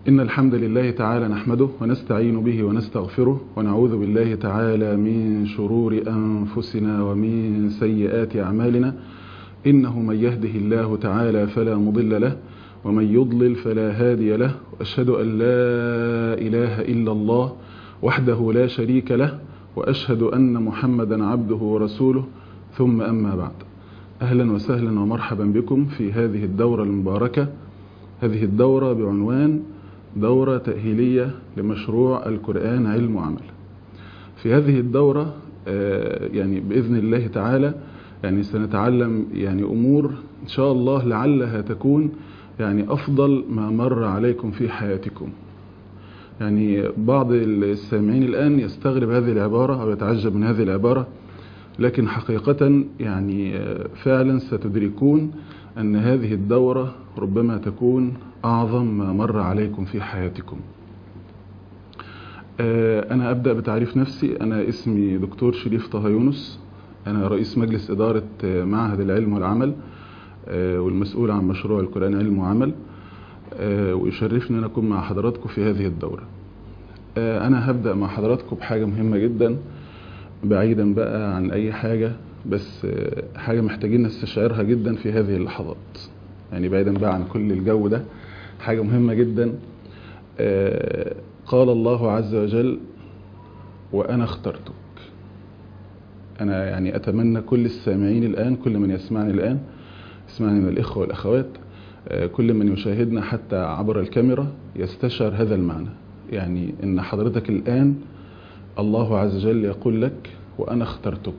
إن الحمد لله تعالى نحمده ونستعين به ونستغفره ونعوذ بالله تعالى من شرور أنفسنا ومن سيئات أعمالنا. إنه من يهده الله تعالى فلا مضل له ومن يضلل فلا هادي له، وأشهد أن لا إله إلا الله وحده لا شريك له، وأشهد أن محمدا عبده ورسوله، ثم أما بعد. أهلا وسهلا ومرحبا بكم في هذه الدورة المباركة. هذه الدورة بعنوان دورة تأهيلية لمشروع القرآن علم وعمل. في هذه الدورة يعني بإذن الله تعالى سنتعلم أمور إن شاء الله لعلها تكون أفضل ما مر عليكم في حياتكم. بعض السامعين الآن يستغرب هذه العبارة أو يتعجب من هذه العبارة، لكن حقيقة فعلا ستدركون أن هذه الدورة ربما تكون أعظم ما مر عليكم في حياتكم. أنا أبدأ بتعريف نفسي. أنا اسمي دكتور شريف طه يونس، أنا رئيس مجلس إدارة معهد العلم والعمل والمسؤول عن مشروع القرآن علم وعمل، ويشرفني أن أكون مع حضراتكم في هذه الدورة. أنا هبدأ مع حضراتكم بحاجة مهمة جدا، بعيدا بقى عن أي حاجة، بس حاجة محتاجين نستشعرها جدا في هذه اللحظات، بعيدا بقى عن كل الجو ده. حاجة مهمة جدا. قال الله عز وجل: وأنا اخترتك. أنا أتمنى كل السامعين الآن، كل من يسمعني الآن، يسمعني من الإخوة والأخوات، كل من يشاهدنا حتى عبر الكاميرا يستشعر هذا المعنى. إن حضرتك الآن الله عز وجل يقول لك: وأنا اخترتك.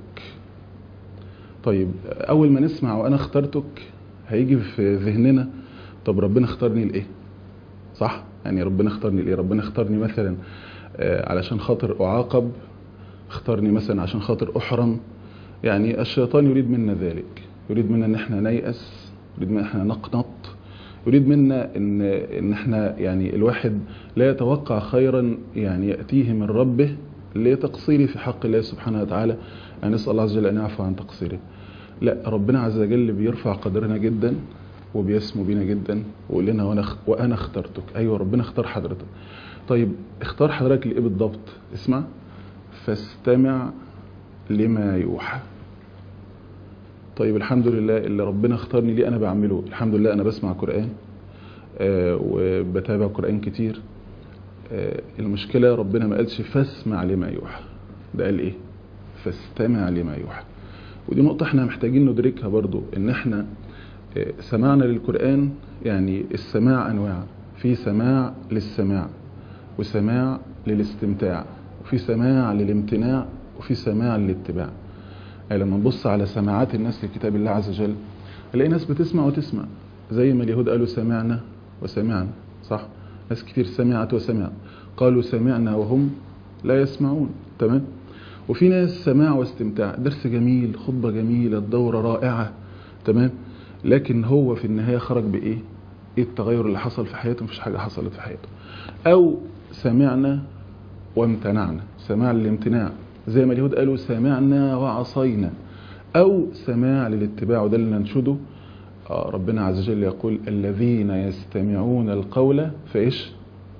طيب، أول ما نسمع وأنا اخترتك هيجي في ذهننا: طب ربنا اختارني لإيه؟ صح؟ ربنا اختارني لإيه؟ ربنا اختارني مثلا علشان خاطر أعاقب، اختارني مثلا عشان خاطر أحرم. الشيطان يريد منا ذلك، يريد منا ان احنا نيأس، يريد منا ان احنا نقنط، يريد منا ان احنا الواحد لا يتوقع خيرا يأتيه من ربه لتقصيره في حق الله سبحانه وتعالى. نسأل الله عز وجل أن يعفو عن تقصيره. لا، ربنا عز وجل بيرفع قدرنا جدا وبيسمو بينا جدا ويقول لنا: وأنا اخترتك. أيوة، ربنا اختار حضرتك. طيب، اختار حضرتك لإيه بالضبط؟ اسمع: فاستمع لما يوحى. طيب، الحمد لله اللي ربنا اختارني ليه أنا بعمله. الحمد لله أنا بسمع قرآن وبتابع قرآن كتير. المشكلة ربنا ما قالش فاسمع لما يوحى، ده قال إيه؟ فاستمع لما يوحى. ودي نقطة احنا محتاجين ندركها برضو، ان احنا سمعنا للقرآن. السماع أنواع، في سماع للسماع، وسماع للاستمتاع، وفي سماع للامتناع، وفي سماع للاتباع. لما نبص على سماعات الناس لكتاب الله عز وجل نلاقي ناس بتسمع وتسمع، زي ما اليهود قالوا: سمعنا وسمعنا. صح؟ ناس كتير سمعت وسمعت، قالوا سمعنا وهم لا يسمعون. تمام؟ وفي ناس سماع واستمتاع، درس جميل، خطبة جميلة، الدورة رائعة. تمام؟ لكن هو في النهاية خرج بإيه؟ إيه التغير اللي حصل في حياته؟ مفيش حاجة حصلت في حياته. أو سمعنا وامتنعنا، سماع للامتناع، زي ما اليهود قالوا سمعنا وعصينا. أو سماع للاتباع، وده اللي ننشده. ربنا عز وجل يقول: الذين يستمعون القول فإيش؟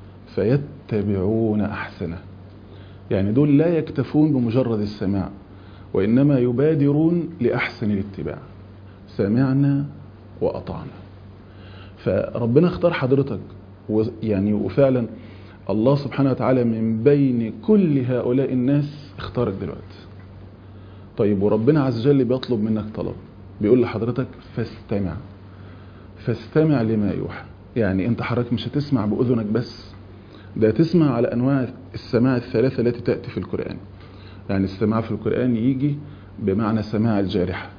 فيتبعون أحسنه. دول لا يكتفون بمجرد السماع، وإنما يبادرون لأحسن الاتباع. سمعنا وأطعنا. فربنا اختار حضرتك، وفعلا الله سبحانه وتعالى من بين كل هؤلاء الناس اختارك دلوقتي. طيب، وربنا عز وجل بيطلب منك طلب، بيقول لحضرتك: فاستمع. فاستمع لما يوحى. انت حضرتك مش هتسمع بأذنك بس، ده تسمع على أنواع السماع الثلاثة التي تأتي في القرآن. السماع في القرآن يجي بمعنى سماع الجارحة،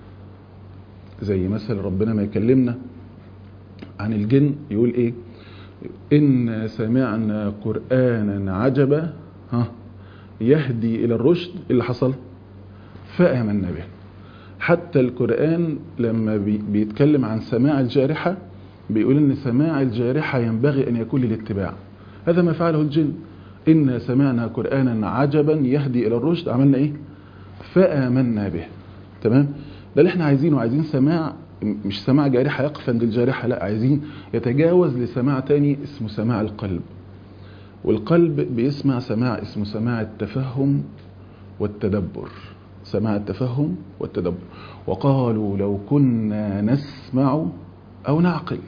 زي مثلا ربنا ما يكلمنا عن الجن يقول إيه؟ إن سمعنا قرآنا عجبا يهدي إلى الرشد. اللي حصل؟ فآمنا به. حتى القرآن لما بيتكلم عن سماع الجارحة بيقول إن سماع الجارحة ينبغي أن يكون للاتباع. هذا ما فعله الجن. إن سمعنا قرآنا عجبا يهدي إلى الرشد، عملنا إيه؟ فآمنا به. تمام؟ ده اللي احنا عايزينه. عايزين سماع، مش سماع جارحة يقف عند الجارحة، لا، عايزين يتجاوز لسماع تاني اسمه سماع القلب. والقلب بيسمع سماع اسمه سماع التفهم والتدبر. سماع التفهم والتدبر. وقالوا لو كنا نسمع أو نعقل.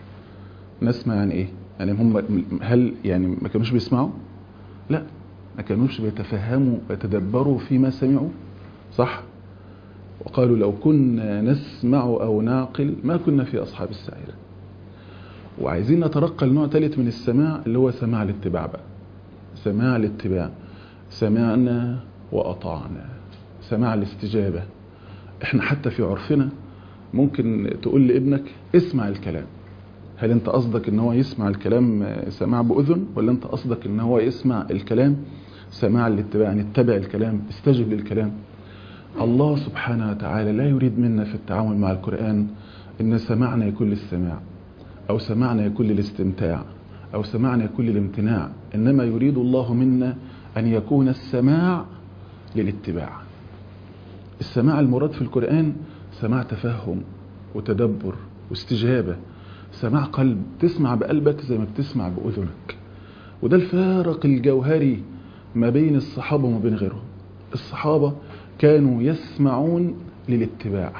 نسمع يعني إيه؟ يعني هم هل يعني ما كانوش بيسمعوا؟ لا، ما كانوش بيتفهموا ويتدبروا فيما سمعوا، صح؟ وقالوا لو كنا نسمع أو نعقل ما كنا في أصحاب السعير. وعايزين نترقى لنوع ثالث من السماع اللي هو سماع الاتباع بقى. سماع الاتباع، سمعنا وأطعنا، سماع الاستجابة. احنا حتى في عرفنا ممكن تقول لابنك اسمع الكلام. هل انت قصدك ان هو يسمع الكلام سماع بأذن، ولا انت قصدك ان هو يسمع الكلام سماع الاتباع، يعني اتبع الكلام، استجب للكلام؟ الله سبحانه وتعالى لا يريد منا في التعامل مع القرآن ان سمعنا يكون للسماع، او سمعنا يكون للاستمتاع، او سمعنا يكون للامتناع. انما يريد الله منا ان يكون السماع للاتباع. السماع المراد في القرآن سماع تفهم وتدبر واستجابة، سماع قلب، تسمع بقلبك زي ما بتسمع بأذنك. وده الفارق الجوهري ما بين الصحابة وما بين غيرهم. الصحابة كانوا يسمعون للاتباع،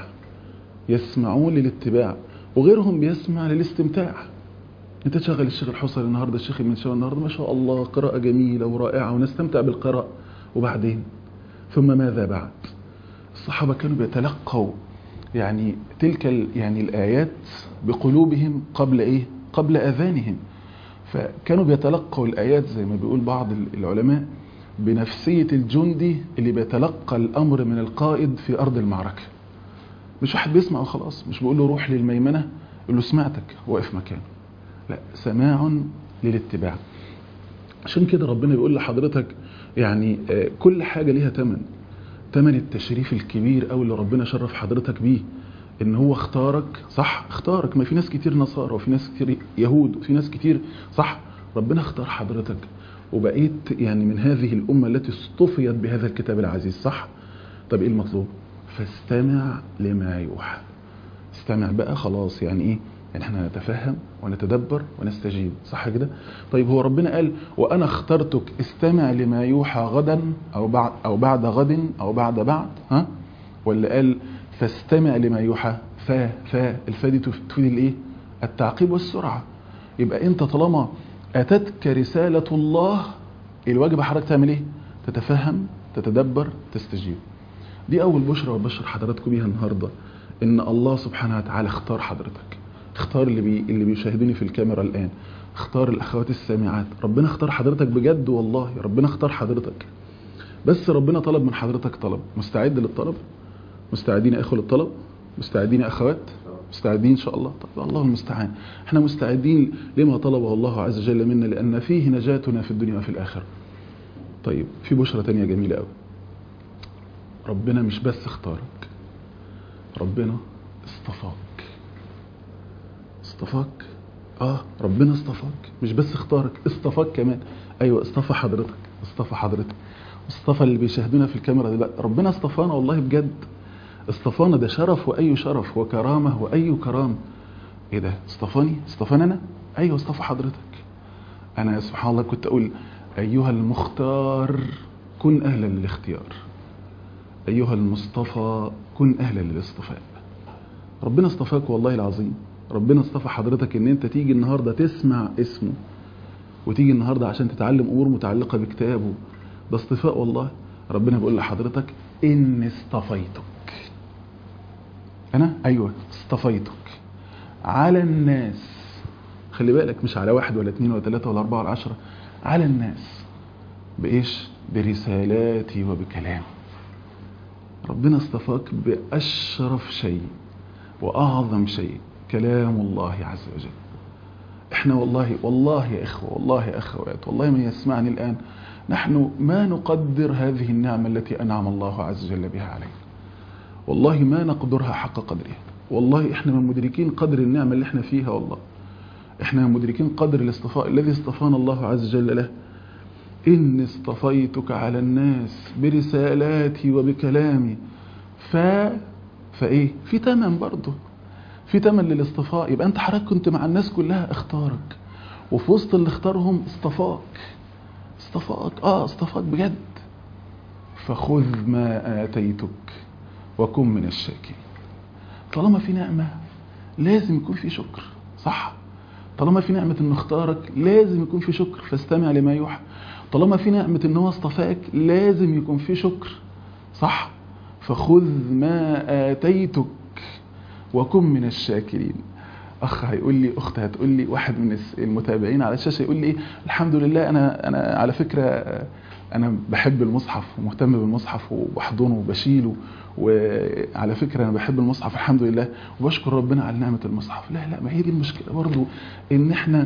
يسمعون للاتباع، وغيرهم بيسمع للاستمتاع. انت تشغل الشيخ الحصري النهاردة، الشيخ ابن شاوي النهاردة، ما شاء الله قراءة جميلة ورائعة ونستمتع بالقراءة، وبعدين ثم ماذا بعد؟ الصحابة كانوا بيتلقوا يعني تلك يعني الآيات بقلوبهم قبل إيه؟ قبل أذانهم. فكانوا بيتلقوا الآيات زي ما بيقول بعض العلماء بنفسية الجندي اللي بيتلقى الأمر من القائد في أرض المعركة. مش واحد بيسمع وخلاص، مش بيقول له روح للميمنة يقول له سمعتك واقف مكانه، لا، سماع للاتباع. عشان كده ربنا بيقول لحضرتك يعني كل حاجة ليها تمن التشريف الكبير أوي اللي ربنا شرف حضرتك بيه، ان هو اختارك، صح؟ اختارك. ما في ناس كتير نصارى، وفي ناس كتير يهود، وفي ناس كتير، صح؟ ربنا اختار حضرتك وبقيت يعني من هذه الأمة التي اصطفيت بهذا الكتاب العزيز، صح؟ طب ايه المطلوب؟ فاستمع لما يوحى. استمع بقى، خلاص. يعني ايه؟ يعني احنا نتفهم ونتدبر ونستجيب، صح كده؟ طيب هو ربنا قال وأنا اخترتك استمع لما يوحى غدا أو بعد غد أو بعد ها؟ ولا قال فاستمع لما يوحى؟ الفا دي تفيد الايه؟ التعقيب والسرعة. يبقى انت طالما اتتك رسالة الله، الواجب حضرتك تعمل ايه؟ تتفهم، تتدبر، تستجيب. دي اول بشرى وبشر حضراتكم بيها النهارده، ان الله سبحانه وتعالى اختار حضرتك، اختار اللي بيشاهدوني في الكاميرا الان، اختار الاخوات السامعات. ربنا اختار حضرتك بجد والله، ربنا اختار حضرتك. بس ربنا طلب من حضرتك طلب. مستعد للطلب؟ مستعدين يا اخوة للطلب؟ مستعدين يا اخوات؟ مستعدين ان شاء الله؟ طب الله المستعان. احنا مستعدين لما طلبه الله عز وجل منا، لان فيه نجاتنا في الدنيا وفي الاخره. طيب في بشرة تانية جميلة قوي. ربنا مش بس اختارك، ربنا اصطفاك. اصطفاك، ربنا اصطفاك، مش بس اختارك، اصطفاك كمان. ايوه، اصطفى حضرتك، اصطفى حضرتك، اصطفى اللي بيشاهدونا في الكاميرا دلوقتي. ربنا اصطفانا والله بجد، اصطفانا. ده شرف وأي شرف، وكرامة وأي كرامة. ايه ده؟ اصطفاني انا؟ ايوه اصطفى حضرتك. انا سبحان الله كنت اقول ايها المختار كن اهلا للاختيار، ايها المصطفى كن اهلا للاصطفاء. ربنا اصطفاك والله العظيم. ربنا اصطفى حضرتك ان انت تيجي النهاردة تسمع اسمه، وتيجي النهاردة عشان تتعلم امور متعلقة بكتابه. ده اصطفاء والله. ربنا بيقول لحضرتك اني اصطفيتك. انا ايوه اصطفيتك على الناس. خلي بالك، مش على 1 ولا 2 ولا 3 ولا 4 ولا 10، على الناس. بايش؟ برسالاتي وبكلامي. ربنا اصطفاك باشرف شيء واعظم شيء، كلام الله عز وجل. احنا والله يا اخوه، والله يا اخوات، والله من يسمعني الان، نحن ما نقدر هذه النعمه التي انعم الله عز وجل بها علينا. والله ما نقدرها حق قدرها. والله احنا من مدركين قدر النعمة اللي احنا فيها. والله احنا من مدركين قدر الاصطفاء الذي اصطفانا الله عز وجل له. إني اصطفيتك على الناس برسالاتي وبكلامي. فايه؟ في تمن برضه، في تمن للاصطفاء. يبقى انت حضرتك كنت مع الناس كلها، اختارك، وفي وسط اللي اختارهم اصطفاك. اصطفاك بجد. فخذ ما آتيتك وكن من الشاكرين. طالما في نعمة لازم يكون في شكر، صح؟ طالما في نعمة انه اختارك لازم يكون في شكر، فاستمع لما يوحى. طالما في نعمة انه اصطفاك لازم يكون في شكر، صح؟ فخذ ما آتيتك وكن من الشاكرين. اخ هيقول لي، اخت هتقول لي، واحد من المتابعين على الشاشة يقول لي الحمد لله انا على فكرة انا بحب المصحف ومهتم بالمصحف وبحضنه وبشيله، وعلى فكرة انا بحب المصحف الحمد لله وبشكر ربنا على نعمة المصحف. لا ما هي دي المشكلة برضو، ان احنا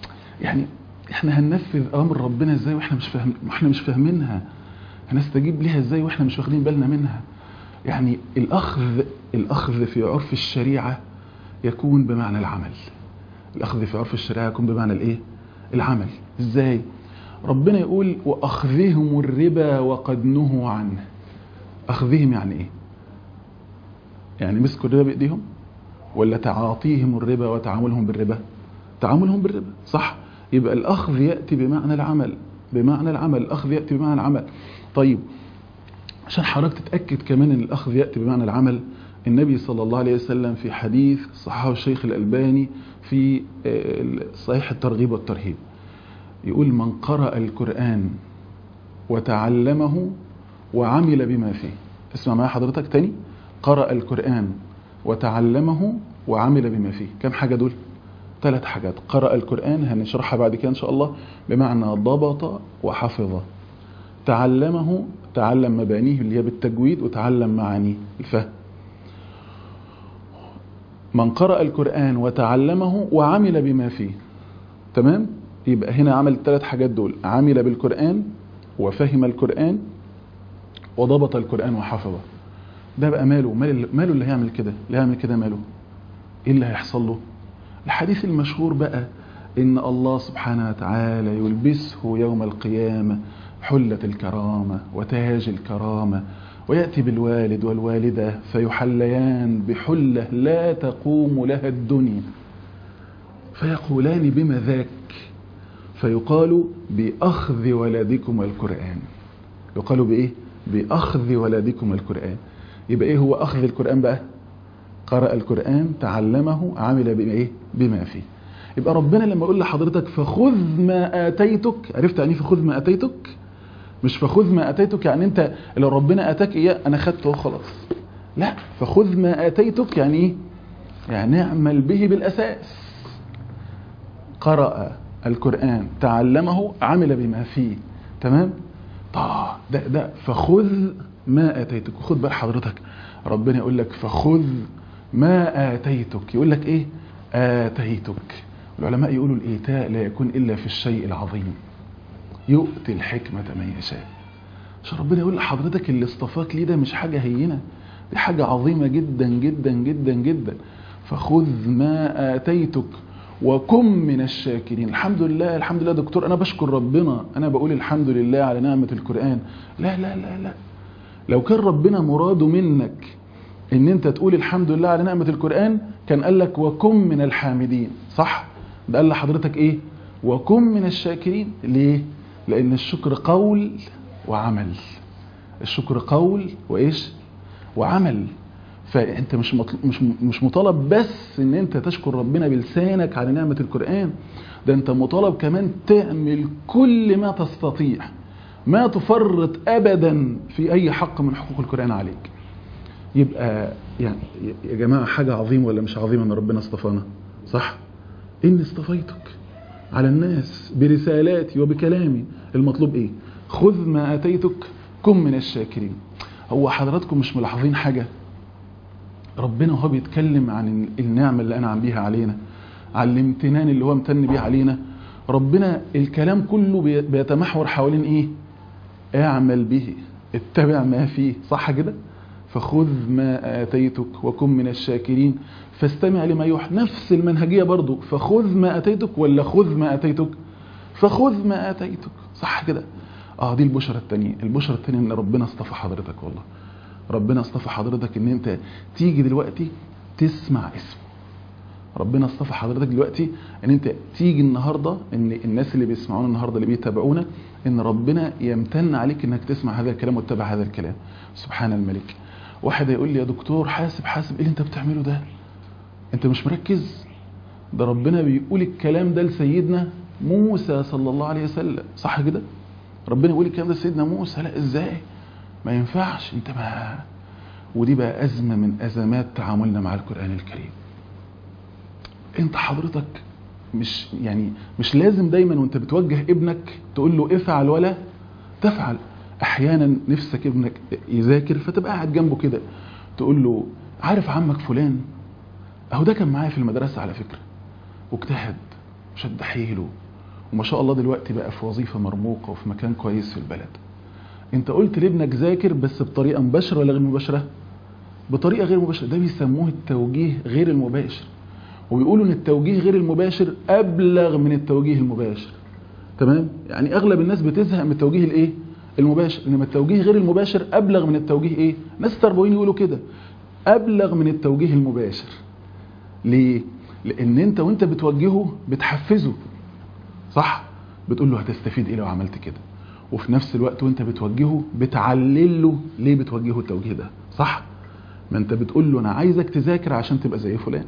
هننفذ امر ربنا ازاي واحنا مش فاهمينها؟ هنستجيب ليها ازاي واحنا مش واخدين بالنا منها؟ يعني الاخذ في عرف الشريعة يكون بمعنى العمل. الاخذ في عرف الشريعة يكون بمعنى الايه؟ العمل. ازاي؟ ربنا يقول واخذهم الربا وقد نهوا عنه. اخذهم يعني ايه؟ يعني مسكوا الربا بايديهم، ولا تعاطيهم الربا وتعاملهم بالربا؟ تعاملهم بالربا، صح؟ يبقى الاخذ ياتي بمعنى العمل، الاخذ ياتي بمعنى العمل. طيب عشان حضرتك تتاكد كمان ان الاخذ ياتي بمعنى العمل، النبي صلى الله عليه وسلم في حديث صححه الشيخ الألباني في صحيح الترغيب والترهيب يقول من قرأ القرآن وتعلمه وعمل بما فيه. اسمع معايا حضرتك تاني، قرأ القرآن وتعلمه وعمل بما فيه. كم حاجة دول؟ 3 حاجات. قرأ القرآن هنشرحها بعد كده إن شاء الله، بمعنى ضبط وحفظ. تعلمه، تعلم مبانيه اللي هي بالتجويد، وتعلم معانيه الفهم. من قرأ القرآن وتعلمه وعمل بما فيه، تمام؟ يبقى هنا عمل 3 حاجات دول، عمل بالقرآن وفهم القرآن وضبط القرآن وحفظه. ده بقى ماله اللي هيعمل كده، ماله ايه اللي هيحصل له؟ الحديث المشهور بقى ان الله سبحانه وتعالى يلبسه يوم القيامة حلة الكرامة وتاج الكرامة، ويأتي بالوالد والوالدة فيحليان بحلة لا تقوم لها الدنيا، فيقولان بما ذاك؟ فيقال بأخذ ولدكم القرآن. يقال بإيه؟ بأخذ ولدكم القرآن. يبقى إيه هو أخذ القرآن بقى؟ قرأ القرآن، تعلمه، عمل بإيه؟ بما فيه. يبقى ربنا لما يقول لحضرتك فخذ ما آتيتك، عرفت يعني فخذ ما آتيتك؟ مش فخذ ما آتيتك يعني انت لو ربنا آتاك إياه أنا خدته خلاص. لا، فخذ ما آتيتك يعني إيه؟ يعني اعمل به بالأساس. قرأ القرآن، تعلمه، عمل بما فيه، تمام؟ ده فخذ ما آتيتك. وخذ بقى حضرتك ربنا يقول لك فخذ ما آتيتك، يقول لك إيه؟ آتيتك. العلماء يقولوا الإيتاء لا يكون إلا في الشيء العظيم، يؤتي الحكمة من يشاء. عشان ربنا يقول لحضرتك اللي اصطفاك ليه ده مش حاجة هينة، دي حاجة عظيمة جدا جدا جدا جدا. فخذ ما آتيتك وكن من الشاكرين. الحمد لله الحمد لله دكتور أنا بشكر ربنا، أنا بقول الحمد لله على نعمة القرآن. لا لا لا لا، لو كان ربنا مراده منك ان انت تقول الحمد لله على نعمة القرآن كان قال لك وكن من الحامدين، صح؟ ده قال لحضرتك ايه؟ وكن من الشاكرين. ليه؟ لان الشكر قول وعمل. الشكر قول وايش؟ وعمل. فانت مش مطالب بس ان انت تشكر ربنا بلسانك على نعمة القرآن، ده انت مطالب كمان تعمل كل ما تستطيع، ما تفرط ابدا في اي حق من حقوق القرآن عليك. يبقى يعني يا جماعة حاجة عظيمة ولا مش عظيمة ان ربنا اصطفانا؟ صح؟ اني اصطفيتك على الناس برسالاتي وبكلامي. المطلوب ايه؟ خذ ما اتيتك كن من الشاكرين. هو حضراتكم مش ملاحظين حاجة؟ ربنا وهو بيتكلم عن النعمة اللي انعم بيها علينا، عن الامتنان اللي هو امتن بيه علينا، ربنا الكلام كله بيتمحور حوالين ايه؟ اعمل به، اتبع ما فيه، صح كده؟ فخذ ما آتيتك وكن من الشاكرين فاستمع لما يوحى. نفس المنهجية برضو، فخذ ما آتيتك ولا خذ ما آتيتك؟ فخذ ما آتيتك، صح كده؟ دي البشرة التانية. البشرة التانية ان ربنا اصطفى حضرتك. والله ربنا اصطفى حضرتك ان انت تيجي دلوقتي تسمع اسمه، ربنا اصطفى حضرتك دلوقتي ان انت تيجي النهارده، ان الناس اللي بيسمعونا النهارده اللي بيتابعونا، ان ربنا يمتن عليك انك تسمع هذا الكلام وتتابع هذا الكلام. سبحان الملك. واحد يقول لي يا دكتور حاسب حاسب، ايه اللي انت بتعمله ده؟ انت مش مركز؟ ده ربنا بيقول الكلام ده لسيدنا موسى صلى الله عليه وسلم، صح كده؟ ربنا يقول الكلام ده لسيدنا موسى، لا ازاي؟ ما ينفعش. انت ما ودي بقى أزمة من أزمات تعاملنا مع القرآن الكريم. انت حضرتك مش لازم دايما وانت بتوجه ابنك تقول له افعل ولا تفعل. احيانا نفسك ابنك يذاكر فتبقى قاعد جنبه كده تقول له عارف عمك فلان اهو ده كان معايا في المدرسة على فكرة واجتهد وشد حيله وما شاء الله دلوقتي بقى في وظيفة مرموقة وفي مكان كويس في البلد. انت قلت لابنك ذاكر بس بطريقة مباشرة ولا غير مباشرة؟ بطريقة غير مباشرة. ده بيسموه التوجيه غير المباشر، وبيقولوا ان التوجيه غير المباشر ابلغ من التوجيه المباشر. تمام؟ يعني اغلب الناس بتزهق من التوجيه الايه؟ المباشر، انما التوجيه غير المباشر ابلغ من التوجيه ايه؟ ناس تربويين يقولوا كده ابلغ من التوجيه المباشر. ليه؟ لان انت وانت بتوجهه بتحفزه، صح؟ بتقول له هتستفيد ايه لو عملت كده، وفي نفس الوقت وانت بتوجهه بتعلل له ليه بتوجهه التوجيه ده، صح؟ ما انت بتقول له انا عايزك تذاكر عشان تبقى زي فلان،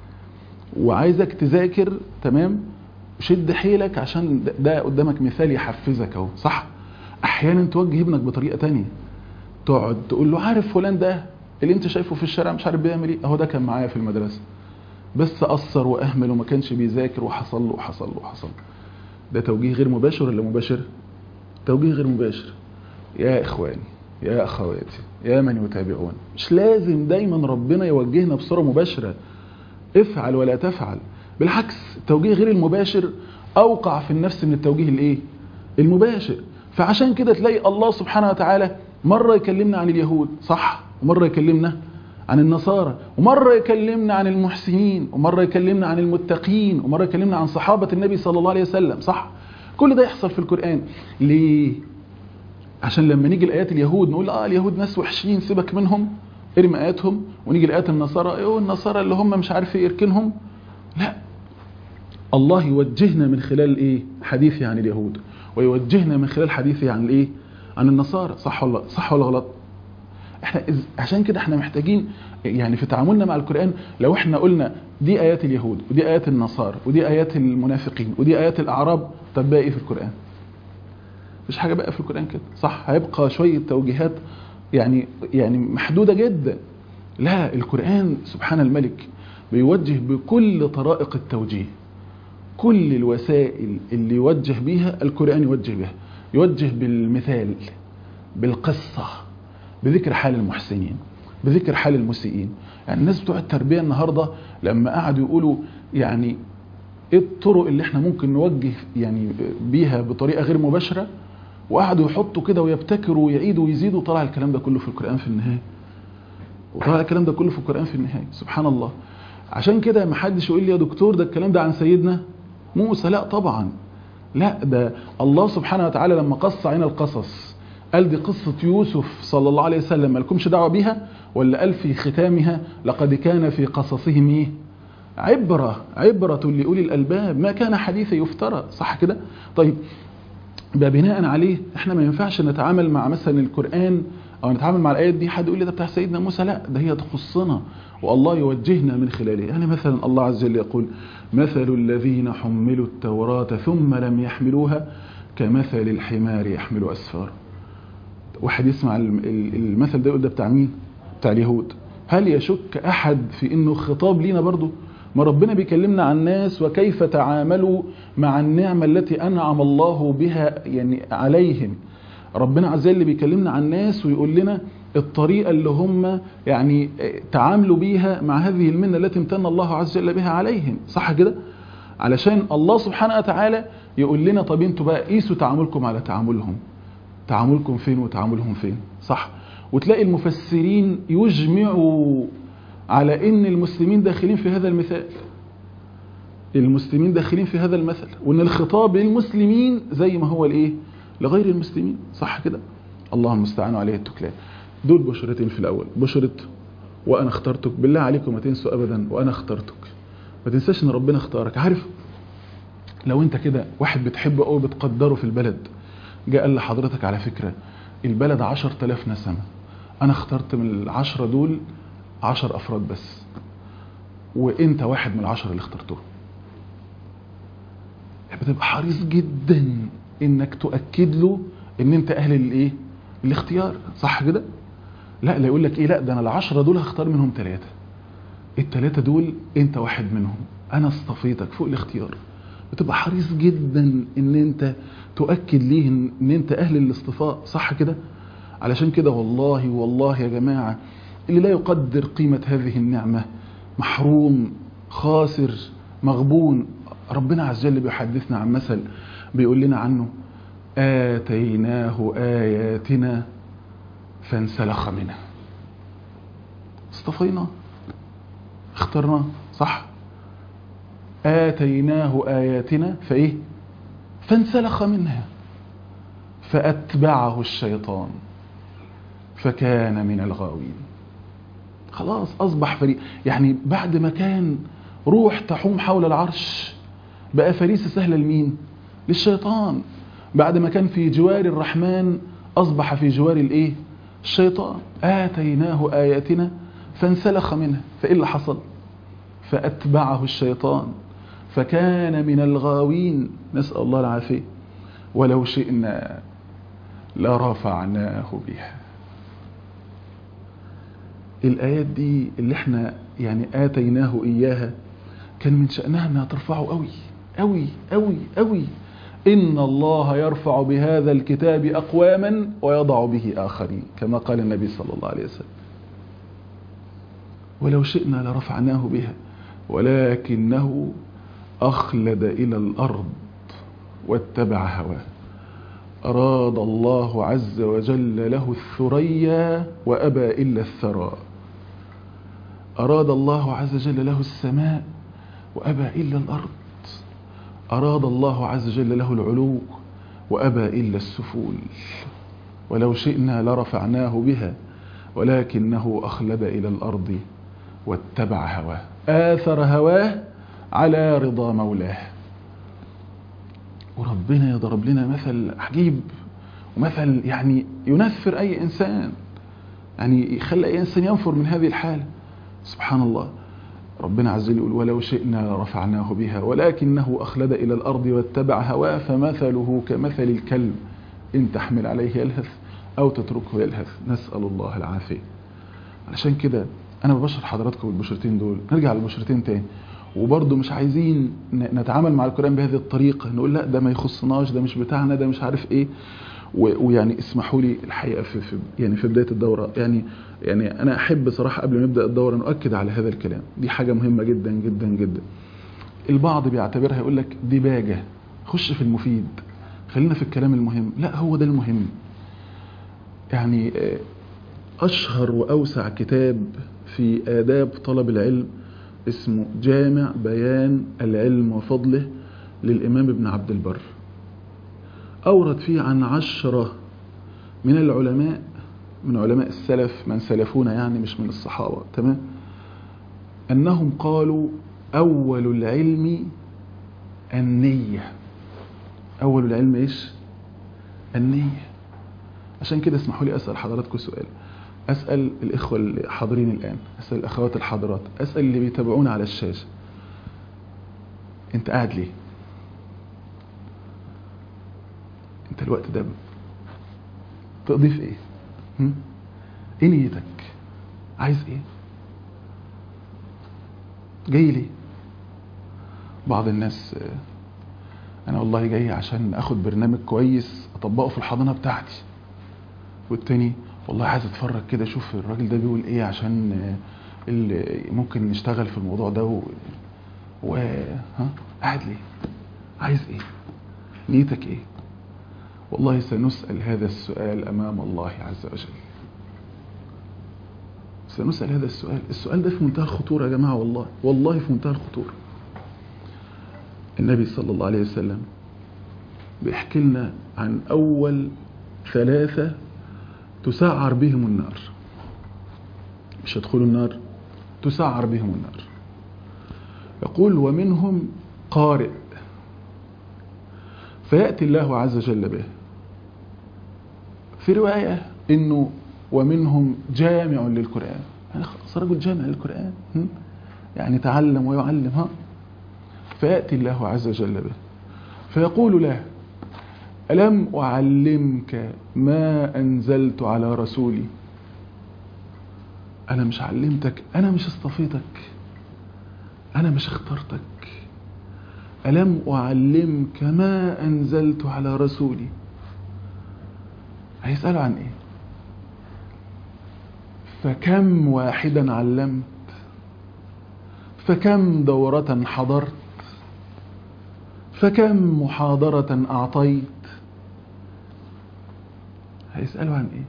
وعايزك تذاكر تمام، شد حيلك عشان ده قدامك مثال يحفزك اهو، صح؟ احيانا توجه ابنك بطريقه تانية، تقعد تقول له عارف فلان ده اللي انت شايفه في الشارع مش عارف بيعمل ايه، اهو ده كان معايا في المدرسه بس قصر واهمل وما كانش بيذاكر وحصل له وحصل له وحصل. ده توجيه غير مباشر ولا مباشر؟ توجيه غير مباشر. يا اخواني يا اخواتي يا من يتابعون، مش لازم دايما ربنا يوجهنا بصوره مباشره افعل ولا تفعل. بالعكس التوجيه غير المباشر اوقع في النفس من التوجيه الايه؟ المباشر. فعشان كده تلاقي الله سبحانه وتعالى مره يكلمنا عن اليهود، صح؟ ومره يكلمنا عن النصارى، ومره يكلمنا عن المحسنين، ومره يكلمنا عن المتقين، ومره يكلمنا عن صحابه النبي صلى الله عليه وسلم، صح؟ كل ده يحصل في القرآن. ليه؟ عشان لما نيجي الآيات اليهود نقول اليهود ناس وحشين سيبك منهم ارمي آياتهم، ونيجي الآيات النصارى النصارى اللي هم مش عارف ايه اركنهم. لا، الله يوجهنا من خلال ايه؟ حديثه عن اليهود، ويوجهنا من خلال حديثه عن الايه؟ عن النصارى، صح ولا غلط؟ احنا عشان كده احنا محتاجين يعني في تعاملنا مع القرآن، لو احنا قلنا دي آيات اليهود ودي آيات النصارى ودي آيات المنافقين ودي آيات الأعراب، طب بقى ايه في القرآن؟ مش حاجة بقى في القرآن كده، صح؟ هيبقى شوية توجيهات يعني محدودة جدا. لا، القرآن سبحان الملك بيوجه بكل طرائق التوجيه، كل الوسائل اللي يوجه بيها القرآن يوجه بها. يوجه بالمثال، بالقصة، بذكر حال المحسنين، بذكر حال المسيئين. يعني الناس بتوع التربية النهاردة لما قعدوا يقولوا يعني ايه الطرق اللي احنا ممكن نوجه يعني بيها بطريقة غير مباشرة، وقعدوا يحطوا كده ويبتكروا ويعيدوا ويزيدوا، طلع الكلام ده كله في القرآن في النهاية. وطلع الكلام ده كله في القرآن في النهاية، سبحان الله. عشان كده ما حدش يقول لي يا دكتور ده الكلام ده عن سيدنا موسى، لا طبعا، لا، ده الله سبحانه وتعالى لما قص علينا القصص قال دي قصة يوسف صلى الله عليه وسلم ما لكمش دعوة بيها، ولا قال في ختامها لقد كان في قصصهم ايه؟ عبرة لأولي الألباب ما كان حديثا يفترى، صح كده؟ طيب بقى بناء عليه احنا ما ينفعش نتعامل مع مثلا القرآن او نتعامل مع الآيات دي حد يقول لي ده بتاع سيدنا موسى، لا، ده هي تخصنا والله يوجهنا من خلاله. يعني مثلا الله عز وجل يقول مثل الذين حملوا التوراة ثم لم يحملوها كمثل الحمار يحمل أسفار. واحد يسمع المثل ده يقول ده بتاع مين؟ بتاع اليهود. هل يشك أحد في إنه خطاب لينا برضو؟ ما ربنا بيكلمنا عن الناس وكيف تعاملوا مع النعمة التي أنعم الله بها يعني عليهم. ربنا عز وجل بيكلمنا عن الناس ويقول لنا الطريقة اللي هم يعني تعاملوا بيها مع هذه المنة التي امتن الله عز وجل بها عليهم، صح كده؟ علشان الله سبحانه وتعالى يقول لنا طب انتوا بقى قيسوا تعاملكم على تعاملهم، تعاملكم فين وتعاملهم فين، صح؟ وتلاقي المفسرين يجمعوا على ان المسلمين داخلين في هذا المثال، المسلمين داخلين في هذا المثل، وان الخطاب للمسلمين زي ما هو الايه؟ لغير المسلمين، صح كده؟ الله المستعان عليه التكلان. دول بشرتين في الاول، بشرة وانا اخترتك، بالله عليكم ما تنسوا ابدا وانا اخترتك. ما تنساش ان ربنا اختارك. عارف لو انت كده واحد بتحبه قوي بتقدره في البلد، جاء قال لحضرتك على فكرة البلد 10,000 نسمة، انا اخترت من ال10 دول 10 افراد بس، وانت واحد من ال10 اللي اخترتوه، بتبقى حريص جدا انك تؤكد له ان انت اهل الايه الاختيار، صح كده؟ لا يقول لك ايه، لا ده انا ال10 دول هختار منهم 3، ال3 دول انت واحد منهم، انا اصطفيتك فوق الاختيار. بتبقى حريص جدا ان انت تؤكد ليه ان انت اهل الاصطفاء، صح كده؟ علشان كده والله والله يا جماعة اللي لا يقدر قيمة هذه النعمة محروم، خاسر، مغبون. ربنا عز وجل بيحدثنا عن مثل بيقول لنا عنه: آتيناه آياتنا فانسلخ منها. اصطفينا، اخترناه، صح؟ آتيناه آياتنا فإيه؟ فانسلخ منها فأتبعه الشيطان فكان من الغاوين. خلاص أصبح فريق، يعني بعد ما كان روح تحوم حول العرش بقى فريسة سهلة لمين؟ للشيطان. بعد ما كان في جوار الرحمن أصبح في جوار الإيه؟ الشيطان. آتيناه آياتنا فانسلخ منها، فإيه اللي حصل؟ فأتبعه الشيطان فكان من الغاوين، نسأل الله العافية. ولو شئنا لرفعناه بها. الآيات دي اللي احنا يعني آتيناه إياها كان من شأنها أنها ترفعه قوي قوي قوي قوي. إن الله يرفع بهذا الكتاب أقواما ويضع به آخرين، كما قال النبي صلى الله عليه وسلم. ولو شئنا لرفعناه بها ولكنه أخلد إلى الأرض واتبع هواه. أراد الله عز وجل له الثريا وأبى إلا الثراء. أراد الله عز وجل له السماء وأبى إلا الأرض. أراد الله عز وجل له العلو وأبى إلا السفول. ولو شئنا لرفعناه بها ولكنه أخلد إلى الأرض واتبع هواه. آثر هواه على رضا مولاه. وربنا يضرب لنا مثل عجيب، ومثل يعني ينفر أي إنسان، يعني يخلي أي إنسان ينفر من هذه الحالة. سبحان الله. ربنا عز وجل يقول: ولو شئنا لرفعناه بها ولكنه أخلد إلى الأرض واتبع هواه فمثله كمثل الكلب إن تحمل عليه يلهث أو تتركه يلهث. نسأل الله العافية. علشان كده أنا ببشر حضراتكم بالبشرتين دول. نرجع للبشرتين تاني، وبرضه مش عايزين نتعامل مع القرآن بهذه الطريقة، نقول لا ده ما يخصناش، ده مش بتاعنا، ده مش عارف ايه. ويعني اسمحوا لي الحقيقة في بداية الدورة، يعني أنا أحب صراحة قبل ما نبدأ الدورة نؤكد على هذا الكلام. دي حاجة مهمة جدا جدا جدا. البعض بيعتبرها يقول لك دي باجة، خش في المفيد، خلينا في الكلام المهم. لا، هو ده المهم. يعني أشهر وأوسع كتاب في آداب طلب العلم اسمه جامع بيان العلم وفضله للإمام ابن عبد البر. أورد فيه عن 10 من العلماء، من علماء السلف، من سلفونا يعني مش من الصحابة، تمام، أنهم قالوا أول العلم النية. أول العلم إيش؟ النية. عشان كده اسمحوا لي أسأل حضراتكم سؤال، أسأل الإخوة اللي حاضرين الآن، أسأل الأخوات الحاضرات، أسأل اللي بيتابعونا على الشاشة: أنت قاعد ليه؟ أنت الوقت ده تضيف إيه؟ إيه نيتك؟ عايز إيه؟ جاي ليه؟ بعض الناس: أنا والله جاي عشان أخد برنامج كويس أطبقه في الحضانة بتاعتي. والتاني: والله عايز أتفرج كده أشوف الراجل ده بيقول إيه عشان اللي ممكن نشتغل في الموضوع ده قاعد ليه؟ عايز إيه؟ نيتك إيه؟ والله سنسأل هذا السؤال أمام الله عز وجل. سنسأل هذا السؤال. السؤال ده في منتهى الخطورة يا جماعة، والله والله في منتهى الخطورة. النبي صلى الله عليه وسلم بيحكي لنا عن أول 3 تسعر بهم النار، مش يدخلوا النار، تسعر بهم النار. يقول ومنهم قارئ، فيأتي الله عز وجل به. في رواية إنه ومنهم جامع للقرآن، يعني خلاص رجل جامع للقرآن، يعني تعلم ويعلم. فيأتي الله عز وجل به فيقول له ألم أعلمك ما أنزلت على رسولي؟ أنا مش علمتك، أنا مش اصطفيتك، أنا مش اخترتك. ألم أعلمك ما أنزلت على رسولي؟ هيسألوا عن إيه؟ فكم واحدا علمت، فكم دورة حضرت، فكم محاضرة أعطيت. هيسألوا عن إيه؟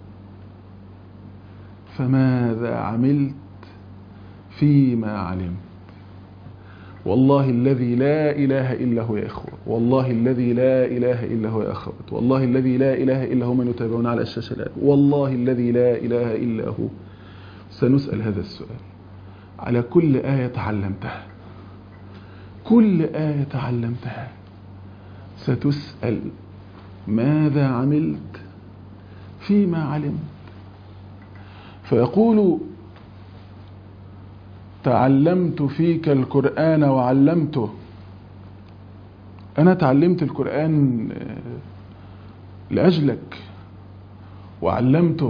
فماذا عملت فيما علمت؟ والله الذي لا إله إلا هو يا إخوة، والله الذي لا إله إلا هو يا أخوات، والله الذي لا إله إلا هو من يتابعون على الشاشة الآن، والله الذي لا إله إلا هو. سنسأل هذا السؤال على كل آية تعلمتها، كل آية تعلمتها ستسأل ماذا عملت فيما علمت. فيقول تعلمت فيك القرآن وعلمته، أنا تعلمت القرآن لأجلك وعلمته.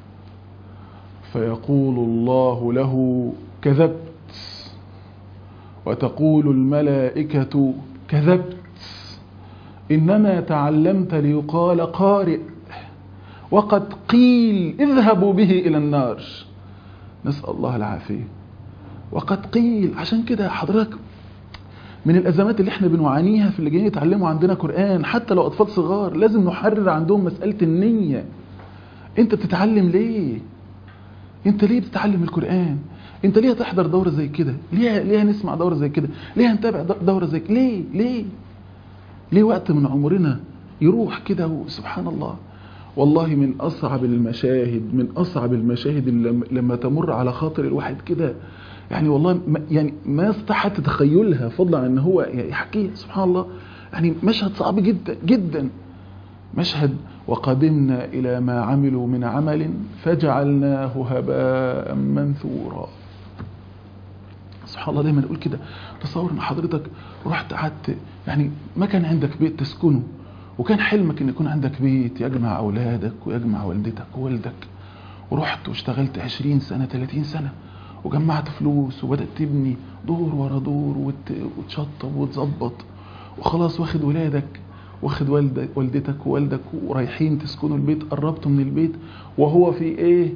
فيقول الله له كذبت، وتقول الملائكة كذبت، إنما تعلمت ليقال قارئ، وقد قيل اذهبوا به إلى النار. نسأل الله العافية. وقد قيل، عشان كده حضرتك من الأزمات اللي احنا بنعانيها في اللي جايين يتعلموا عندنا قرآن، حتى لو أطفال صغار، لازم نحرر عندهم مسألة النية. انت بتتعلم ليه؟ انت ليه بتتعلم القرآن؟ انت ليه تحضر دورة زي كده؟ ليه نسمع دورة زي كده؟ ليه نتابع دورة زي كده؟ ليه وقت من عمرنا يروح كده؟ وسبحان الله، والله من أصعب المشاهد لما تمر على خاطر الواحد كده، يعني والله ما استحت تخيلها، فضلا عن ان هو يحكيها. سبحان الله، يعني مشهد صعب جدا جدا. مشهد وقدمنا إلى ما عملوا من عمل فجعلناه هباء منثورا. سبحان الله، دايما نقول كده، تصور ان حضرتك رحت قعدت، يعني ما كان عندك بيت تسكنه، وكان حلمك ان يكون عندك بيت يجمع اولادك ويجمع والدتك ووالدك، ورحت واشتغلت 20 سنة 30 سنة وجمعت فلوس وبدأت تبني دور ورا دور وتشطب وتظبط، وخلاص واخد ولادك واخد والدتك ووالدك ورايحين تسكنوا البيت، قربتوا من البيت وهو في ايه؟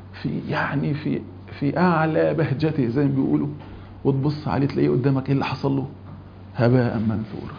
في اعلى بهجته زي ما بيقولوا، وتبص عليه تلاقيه قدامك ايه اللي حصل له؟ هباء منثورا.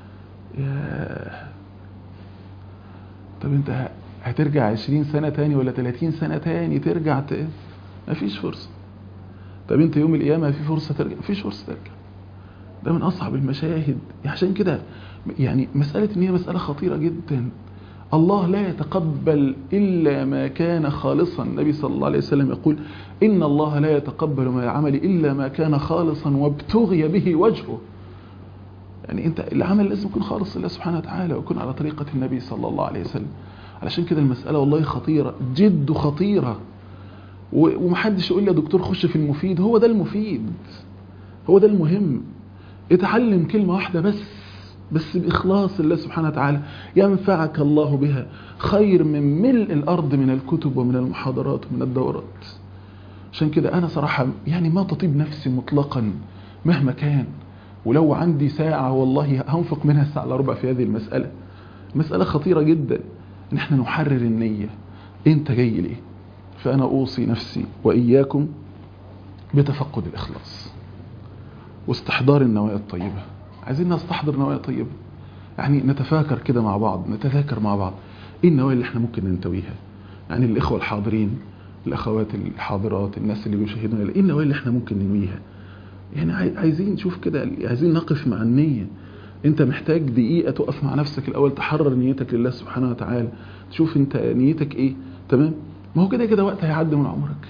طب انت هترجع 20 سنة تاني ولا 30 سنة تاني ترجع مفيش فرصة. طب انت يوم القيامة في فرصة ترجع؟ مفيش فرصة ترجع. ده من أصعب المشاهد. عشان كده يعني مسألة ان هي مسألة خطيرة جدا. الله لا يتقبل إلا ما كان خالصا. النبي صلى الله عليه وسلم يقول إن الله لا يتقبل من العمل إلا ما كان خالصا وابتغي به وجهه. يعني انت العمل لازم يكون خالص لله سبحانه وتعالى، ويكون على طريقة النبي صلى الله عليه وسلم. علشان كده المسألة والله خطيرة جد خطيرة، ومحدش يقول لي يا دكتور خش في المفيد. هو ده المفيد، هو ده المهم. اتعلم كلمة واحدة بس بإخلاص لله سبحانه وتعالى ينفعك الله بها، خير من ملء الأرض من الكتب ومن المحاضرات ومن الدورات. عشان كده أنا صراحة يعني ما تطيب نفسي مطلقا مهما كان، ولو عندي ساعة والله هنفق منها الساعة إلا ربع في هذه المسألة. مسألة خطيرة جدا إن احنا نحرر النية. انت جاي ليه؟ فأنا أوصي نفسي وإياكم بتفقد الإخلاص واستحضار النوايا الطيبة. عايزين نستحضر نوايا طيبة، يعني نتفاكر كده مع بعض، نتذاكر مع بعض ايه النوايا اللي احنا ممكن ننتويها. يعني الإخوة الحاضرين، الأخوات الحاضرات، الناس اللي بيشاهدون، ايه النوايا اللي احنا ممكن ننويها. يعني عايزين نشوف كده، عايزين نقف مع النية. انت محتاج دقيقة تقف مع نفسك الأول، تحرر نيتك لله سبحانه وتعالى، تشوف انت نيتك ايه. تمام؟ ما هو كده وقت هيعدي من عمرك،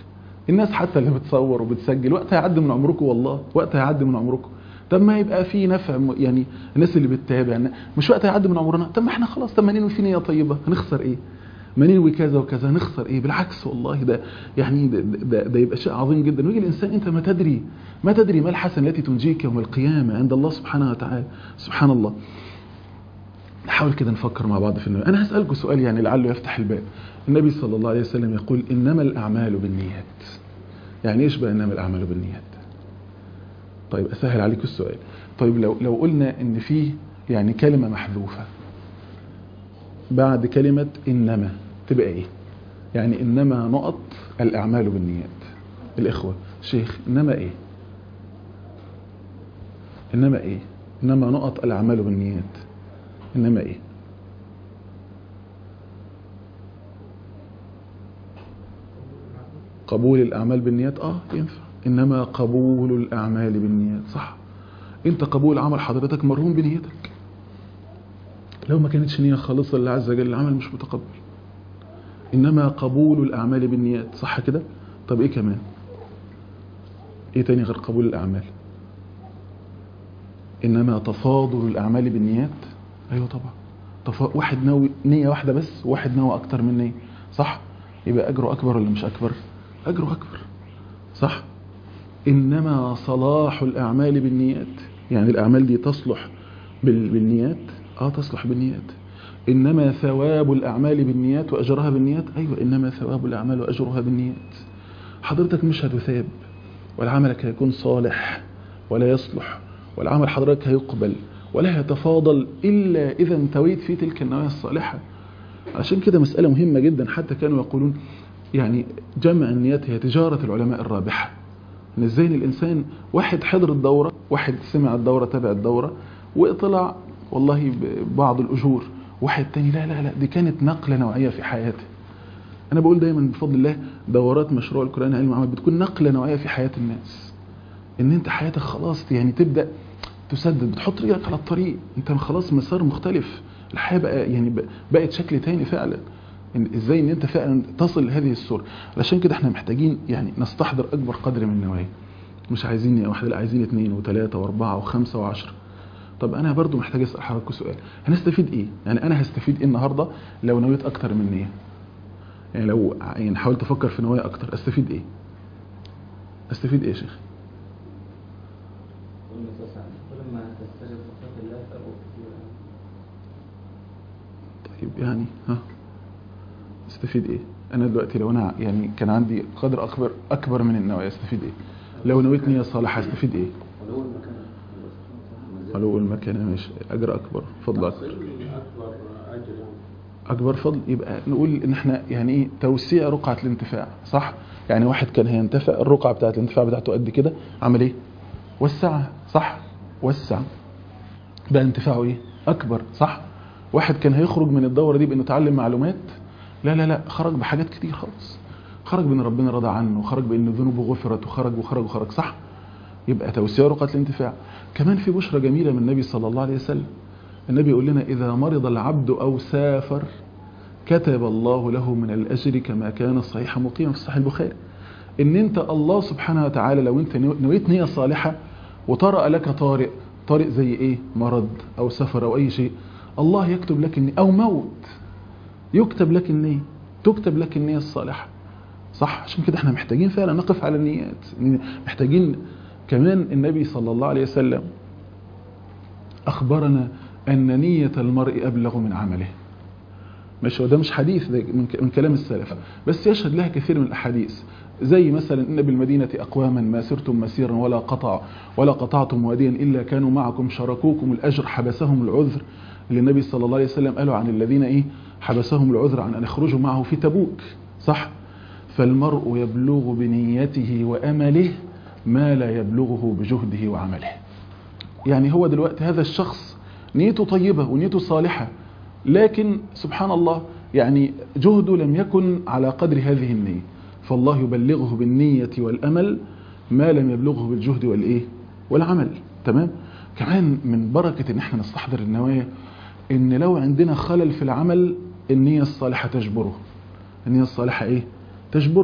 الناس حتى اللي بتصور وبتسجل وقت هيعدي من عمركم، والله وقت هيعدي من عمركم. طب ما يبقى في نفع يعني الناس اللي بتتابع مش وقت هيعدي من عمرنا. طب ما احنا خلاص، طب ما ننوي في نيه طيبه هنخسر ايه؟ ما ننوي كذا وكذا هنخسر ايه؟ بالعكس والله ده يعني ده يبقى شيء عظيم جدا. ويجي الانسان انت ما تدري ما الحسنه التي تنجيك يوم القيامه عند الله سبحانه وتعالى. سبحان الله. نحاول كده نفكر مع بعض في النبي. انا هسالكم سؤال يعني لعله يفتح الباب. النبي صلى الله عليه وسلم يقول انما الاعمال بالنيات. يعني ايش بقى انما الاعمال بالنيات؟ طيب اسهل عليكم السؤال. طيب لو قلنا ان في يعني كلمه محذوفه بعد كلمه انما تبقى ايه؟ يعني انما نقط الاعمال بالنيات. الاخوه شيخ انما ايه؟ انما ايه؟ انما نقط الاعمال بالنيات انما ايه؟ قبول الاعمال بالنيات. ينفع. انما قبول الاعمال بالنيات. صح. انت قبول عمل حضرتك مرهون بنيتك. لو ما كانتش نيه خالصه لله عز وجل العمل مش متقبل. انما قبول الاعمال بالنيات. صح كده. طب ايه كمان؟ ايه تاني غير قبول الاعمال؟ انما تفاضل الاعمال بالنيات. ايوه طبعا. واحد ناوي نيه واحده بس، وواحد ناوي اكتر من نيه. صح. يبقى اجره اكبر ولا مش اكبر؟ اجره اكبر. صح. انما صلاح الاعمال بالنيات. يعني الاعمال دي تصلح بالنيات. تصلح بالنيات. انما ثواب الاعمال بالنيات واجرها بالنيات. ايوه انما ثواب الاعمال واجرها بالنيات. حضرتك مش هتثاب ولا عملك هيكون صالح ولا يصلح ولا عمل حضرتك هيقبل ولا هيتفاضل الا اذا انتويت في تلك النوايا الصالحه. عشان كده مساله مهمه جدا. حتى كانوا يقولون يعني جمع النيات هي تجاره العلماء الرابحه. ان ازاي الانسان واحد حضر الدوره، واحد سمع الدوره تابع الدوره وطلع والله ببعض الاجور، واحد تاني لا دي كانت نقله نوعيه في حياته. انا بقول دايما بفضل الله دورات مشروع القرآن علم وعمل بتكون نقله نوعيه في حياه الناس. ان انت حياتك خلاص يعني تبدا تسدد، بتحط رجلك على الطريق، انت خلاص مسار مختلف. الحياه بقى يعني بقت شكل تاني فعلا. ازاي ان انت فعلا تصل لهذه الصوره. علشان كده احنا محتاجين يعني نستحضر اكبر قدر من النوايا. مش عايزين نيه واحده، لا عايزين 2 و3 و4 و5 و10. طب انا برضو محتاج اسال حضراتكم سؤال. هنستفيد ايه؟ يعني انا هستفيد ايه النهارده لو نويت اكتر من نيه؟ يعني لو يعني حاولت افكر في نوايا اكتر استفيد ايه؟ استفيد ايه يا شيخ؟ طيب يعني استفيد ايه؟ انا دلوقتي لو انا يعني كان عندي قدر اكبر من النوايا استفيد ايه؟ لو نويت نيه صالحه استفيد ايه؟ علو المكانه ماشي، اجر اكبر، فضل اكبر. اكبر فضل. يبقى نقول ان احنا يعني ايه؟ توسيع رقعه الانتفاع. صح. يعني واحد كان هينتفع الرقعه بتاعه الانتفاع بتاعته قد كده، عمل ايه؟ وسعها. صح. وسع بقى انتفاعه ايه؟ اكبر. صح. واحد كان هيخرج من الدوره دي بانه يتعلم معلومات، لا خرج بحاجات كتير خالص. خرج بان ربنا رضى عنه، وخرج بان ذنوبه غفرت، وخرج. صح. يبقى توسيع رقعه الانتفاع. كمان في بشرى جميله من النبي صلى الله عليه وسلم. النبي يقول لنا اذا مرض العبد او سافر كتب الله له من الاجر كما كان صحيحا مقيما في صحيح البخاري. ان انت الله سبحانه وتعالى لو انت نويت نيه صالحه وطرأ لك طارئ زي ايه؟ مرض او سفر او اي شيء، الله يكتب لك او موت، يكتب لك النيه، تكتب لك النيه الصالحه. صح. عشان كده احنا محتاجين فعلا نقف على النيات. محتاجين كمان. النبي صلى الله عليه وسلم اخبرنا ان نيه المرء ابلغ من عمله. مش هو ده مش حديث، ده من كلام السلف، بس يشهد لها كثير من الاحاديث. زي مثلا ان بالمدينه اقواما ما سرتم مسيرا ولا قطعتم واديا الا كانوا معكم شاركوكم الاجر حبسهم العذر. اللي النبي صلى الله عليه وسلم قالوا عن الذين ايه؟ حبسهم العذر عن ان يخرجوا معه في تبوك. صح. فالمرء يبلغ بنيته وامله ما لا يبلغه بجهده وعمله. يعني هو دلوقتي هذا الشخص نيته طيبه ونيته صالحه، لكن سبحان الله يعني جهده لم يكن على قدر هذه النية، فالله يبلغه بالنية والأمل ما لم يبلغه بالجهد والإيه؟ والعمل. تمام. كمان من بركة ان احنا نستحضر النوايا ان لو عندنا خلل في العمل النية الصالحة تجبره. النية الصالحة ايه؟ تجبره.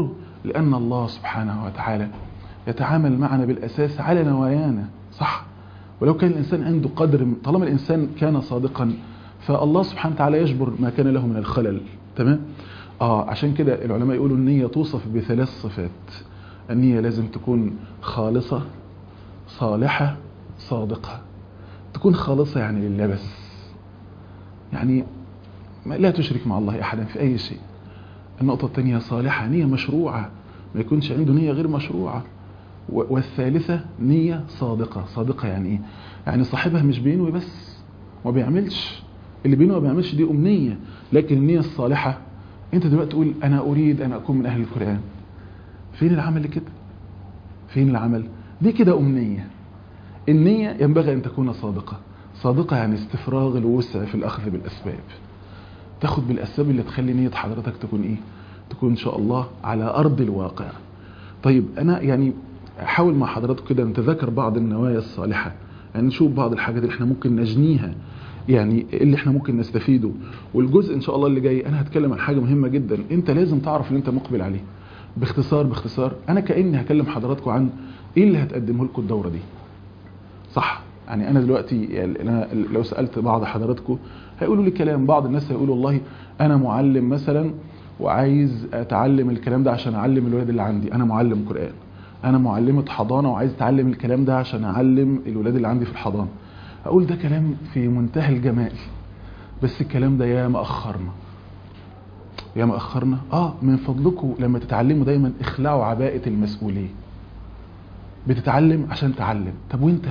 لأن الله سبحانه وتعالى يتعامل معنا بالأساس على نوايانا، صح؟ ولو كان الإنسان عنده قدر، طالما الإنسان كان صادقا فالله سبحانه وتعالى يجبر ما كان له من الخلل. تمام؟ عشان كده العلماء يقولوا النية توصف بثلاث صفات. النية لازم تكون خالصة، صالحة، صادقة. تكون خالصة يعني لله بس، يعني لا تشرك مع الله أحدا في أي شيء. النقطة الثانية صالحة، نية مشروعة، ما يكونش عنده نية غير مشروعة. والثالثة نية صادقة. صادقة يعني إيه؟ يعني صاحبها مش بينوي بس، ما بيعملش اللي بينوي، ما بيعملش، دي أمنية. لكن النية الصالحة، أنت دلوقتي تقول أنا أريد أن أكون من أهل القرآن، فين العمل كده؟ فين العمل؟ دي كده أمنية. النية ينبغي أن تكون صادقة. صادقة يعني استفراغ الوسع في الأخذ بالأسباب، تاخد بالأسباب اللي تخلي نية حضرتك تكون إيه؟ تكون إن شاء الله على أرض الواقع. طيب أنا يعني أحاول مع حضرتك كده نتذكر بعض النوايا الصالحة، يعني نشوف بعض الحاجات اللي احنا ممكن نجنيها، يعني اللي احنا ممكن نستفيده. والجزء إن شاء الله اللي جاي أنا هتكلم عن حاجة مهمة جدا، أنت لازم تعرف اللي أنت مقبل عليه. باختصار أنا كأني هكلم حضراتكم عن إيه اللي هتقدمه لكم الدورة دي، صح؟ يعني أنا دلوقتي يعني أنا لو سألت بعض حضراتكم هيقولوا لي كلام. بعض الناس هيقولوا والله أنا معلم مثلا وعايز أتعلم الكلام ده عشان أعلم الولاد اللي عندي، أنا معلم قرآن، أنا معلمة حضانة وعايز أتعلم الكلام ده عشان أعلم الولاد اللي عندي في الحضانة. أقول ده كلام في منتهى الجمال، بس الكلام ده يا مأخرنا يا مأخرنا. من فضلكم لما تتعلموا دايما اخلعوا عباءة المسؤولية. بتتعلم عشان تعلم، طب وانت؟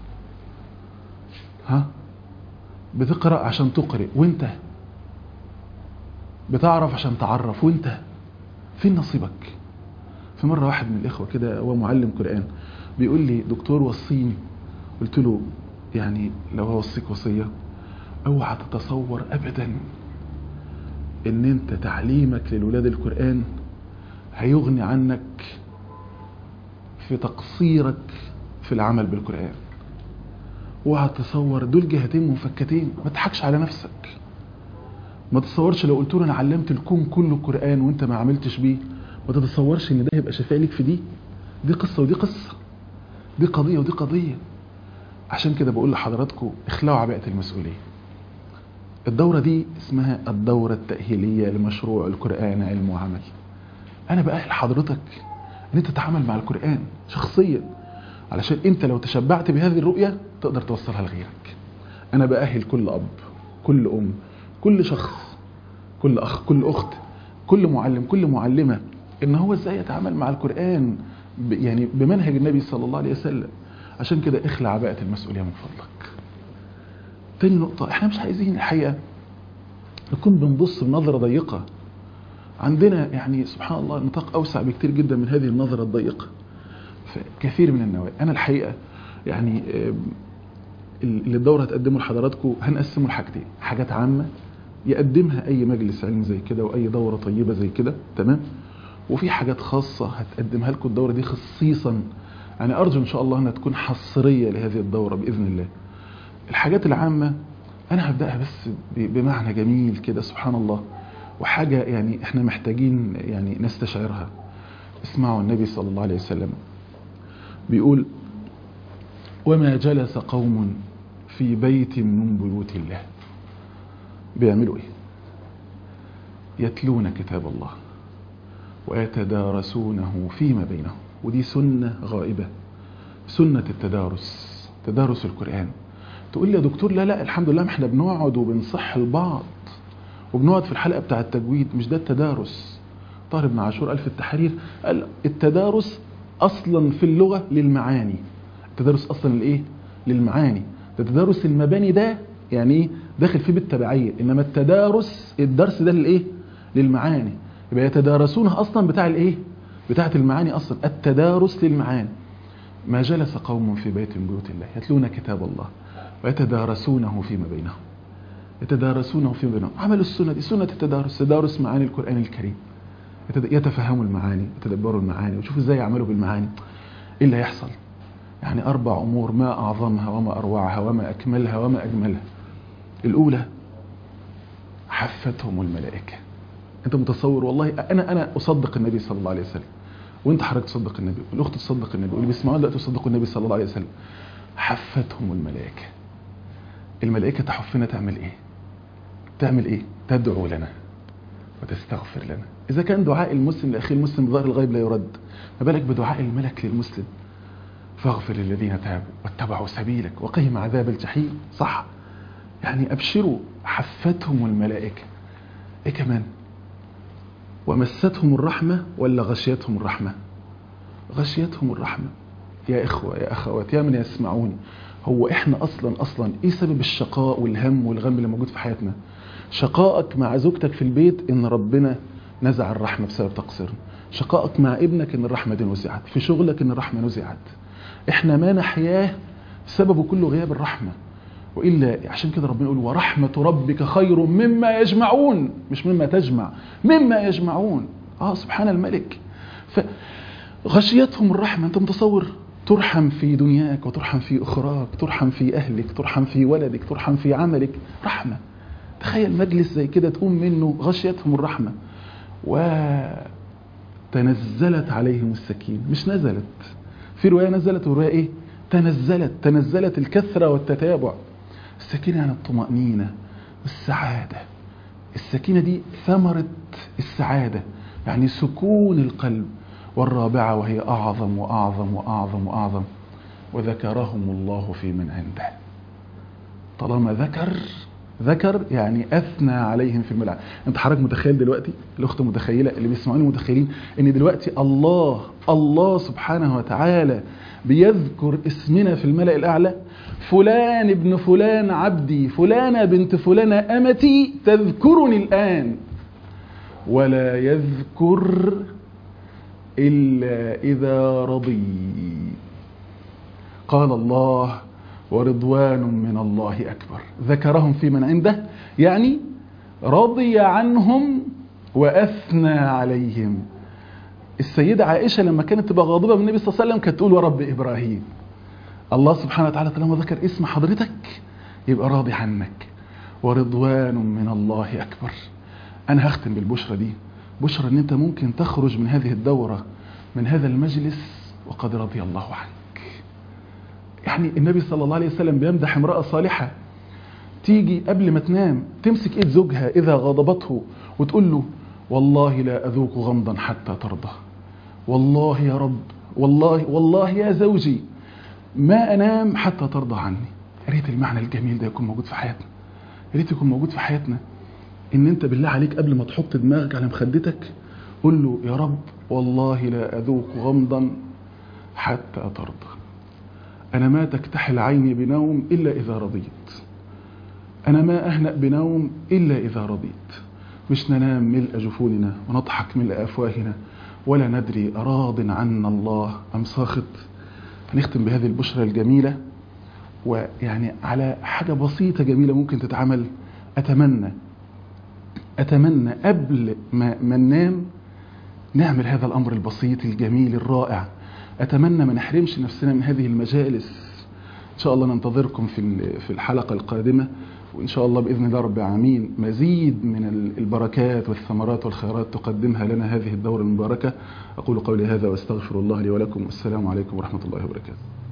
بتقرأ عشان تقرأ، وانت؟ بتعرف عشان تعرف، وانت؟ فين نصيبك؟ في مرة واحد من الإخوة كده هو معلم قرآن بيقول لي دكتور وصيني. قلت له يعني لو هوصيك وصية، اوعى تتصور أبدا ان انت تعليمك للولاد القرآن هيغني عنك في تقصيرك في العمل بالقرآن. اوعى تتصور، دول جهتين منفكتين، ما تضحكش على نفسك. ما تتصورش لو قلت له انا علمت الكون كله قرآن وانت ما عملتش بيه، ما تتصورش ان ده هيبقى شفاء ليك في دي قصة ودي قصة، دي قضية ودي قضية. عشان كده بقول لحضراتكم اخلعوا عباءة المسؤولية. الدورة دي اسمها الدورة التأهيلية لمشروع القرآن علم وعمل. انا بأهل حضرتك ان انت تتعامل مع القرآن شخصيا، علشان انت لو تشبعت بهذه الرؤية تقدر توصلها لغيرك. انا بأهل كل اب، كل ام، كل شخص، كل اخ، كل اخت، كل معلم، كل معلمة، ان هو ازاي يتعامل مع القرآن يعني بمنهج النبي صلى الله عليه وسلم. عشان كده اخلع عباءة المسؤولية من فضلك. تاني نقطة، احنا مش عايزين الحقيقة نكون بنبص بنظرة ضيقة. عندنا يعني سبحان الله نطاق اوسع بكتير جدا من هذه النظرة الضيقة في كثير من النواحي. انا الحقيقة يعني اللي الدورة هتقدمه لحضراتكم هنقسمه لحاجتين، حاجات عامة يقدمها اي مجلس علم زي كده واي دورة طيبة زي كده، تمام؟ وفي حاجات خاصة هتقدمها لكم الدورة دي خصيصا، يعني ارجو ان شاء الله انها تكون حصرية لهذه الدورة باذن الله. الحاجات العامة انا هبدأها بس بمعنى جميل كده سبحان الله، وحاجة يعني احنا محتاجين يعني نستشعرها. اسمعوا النبي صلى الله عليه وسلم بيقول وما جلس قوم في بيت من بيوت الله بيعملوا ايه؟ يتلون كتاب الله ويتدارسونه فيما بينهم. ودي سنة غائبة، سنة التدارس، تدارس القرآن. تقول لي يا دكتور لا الحمد لله ما احنا بنقعد وبنصح البعض وبنقعد في الحلقة بتاع التجويد، مش ده التدارس. طاهر بن عاشور قال في التحرير، قال التدارس اصلا في اللغة للمعاني. التدارس اصلا الايه؟ للمعاني. ده تدارس المباني ده يعني ايه؟ داخل فيه بالتبعية. انما التدارس الدرس ده للايه؟ للمعاني. يبقى يتدارسونها اصلا بتاع الايه؟ بتاعت المعاني اصلا. التدارس للمعاني. ما جلس قوم في بيت من بيوت الله يتلون كتاب الله ويتدارسونه فيما بينهم. يتدارسونه فيما بينهم. عملوا السنة دي، سنة التدارس، تدارس معاني القرآن الكريم. يتفهموا المعاني، يتدبروا المعاني، وشوفوا ازاي يعملوا بالمعاني. ايه اللي هيحصل؟ يعني 4 أمور ما أعظمها وما أروعها وما أكملها وما أجملها. الأولى حفتهم الملائكة. أنت متصور؟ والله أنا أصدق النبي صلى الله عليه وسلم وانت حضرتك تصدق النبي والاخت تصدق النبي واللي بيسمعونا دلوقتي يصدقوا النبي صلى الله عليه وسلم، حفتهم الملائكه. الملائكه تحفنا تعمل ايه؟ تعمل ايه؟ تدعو لنا وتستغفر لنا. اذا كان دعاء المسلم لاخيه المسلم بظاهر الغيب لا يرد، ما بالك بدعاء الملك للمسلم؟ فاغفر للذين تابوا واتبعوا سبيلك وقهم عذاب الجحيم. صح؟ يعني ابشروا، حفتهم الملائكه. ايه كمان؟ ومستهم الرحمه ولا غشيتهم الرحمه؟ غشيتهم الرحمه. يا اخوه يا اخوات يا من يسمعوني، هو احنا اصلا ايه سبب الشقاء والهم والغم اللي موجود في حياتنا؟ شقائك مع زوجتك في البيت ان ربنا نزع الرحمه بسبب تقصيرنا، شقائك مع ابنك ان الرحمه دي نزعت، في شغلك ان الرحمه نزعت. احنا ما نحياه سببه كله غياب الرحمه. والا عشان كده ربنا يقول ورحمه ربك خير مما يجمعون، مش مما تجمع، مما يجمعون. سبحان الملك. فغشيتهم الرحمه. انت متصور ترحم في دنياك وترحم في اخراك، ترحم في اهلك، ترحم في ولدك، ترحم في عملك. رحمه. تخيل مجلس زي كده تقوم منه غشيتهم الرحمه وتنزلت عليهم السكينه. مش نزلت، في روايه نزلت وروايه ايه؟ تنزلت الكثره والتتابع. السكينه يعني الطمأنينه والسعاده. السكينه دي ثمره السعاده، يعني سكون القلب. والرابعه وهي اعظم واعظم واعظم واعظم، وذكرهم الله في من عنده. طالما ذكر يعني اثنى عليهم في الملعب. انت حضرتك متخيل دلوقتي، الاخت متخيله، اللي بيسمعوني متخيلين ان دلوقتي الله سبحانه وتعالى بيذكر اسمنا في الملأ الاعلى؟ فلان ابن فلان عبدي، فلانه بنت فلانه امتي تذكرني الان، ولا يذكر الا اذا رضي. قال الله ورضوان من الله أكبر. ذكرهم في من عنده، يعني رضي عنهم وأثنى عليهم. السيدة عائشة لما كانت تبقى غاضبة من النبي صلى الله عليه وسلم كانت تقول ورب إبراهيم. الله سبحانه وتعالى طالما ذكر اسم حضرتك يبقى راضي عنك. ورضوان من الله أكبر. أنا هختم بالبشرة دي، بشرة أن أنت ممكن تخرج من هذه الدورة، من هذا المجلس، وقد رضي الله عنك. يعني النبي صلى الله عليه وسلم بيمدح امرأة صالحة تيجي قبل ما تنام تمسك ايد زوجها إذا غضبته وتقول له والله لا أذوق غمضا حتى ترضى، والله يا رب، والله يا زوجي ما أنام حتى ترضى عني. يا ريت المعنى الجميل ده يكون موجود في حياتنا، يا ريت يكون موجود في حياتنا. إن أنت بالله عليك قبل ما تحط دماغك على مخدتك قل له يا رب والله لا أذوق غمضا حتى ترضى. أنا ما تكتحل عيني بنوم إلا إذا رضيت، أنا ما أهنأ بنوم إلا إذا رضيت. مش ننام ملء جفوننا ونضحك ملء أفواهنا ولا ندري أراض عنا الله أم ساخط. هنختم بهذه البشرة الجميلة، ويعني على حاجة بسيطة جميلة ممكن تتعمل. أتمنى قبل ما ننام نعمل هذا الأمر البسيط الجميل الرائع. أتمنى ما نحرمش نفسنا من هذه المجالس. إن شاء الله ننتظركم في الحلقة القادمة، وإن شاء الله بإذن الله رب العالمين مزيد من البركات والثمرات والخيرات تقدمها لنا هذه الدورة المباركة. أقول قولي هذا وأستغفر الله لي ولكم، والسلام عليكم ورحمة الله وبركاته.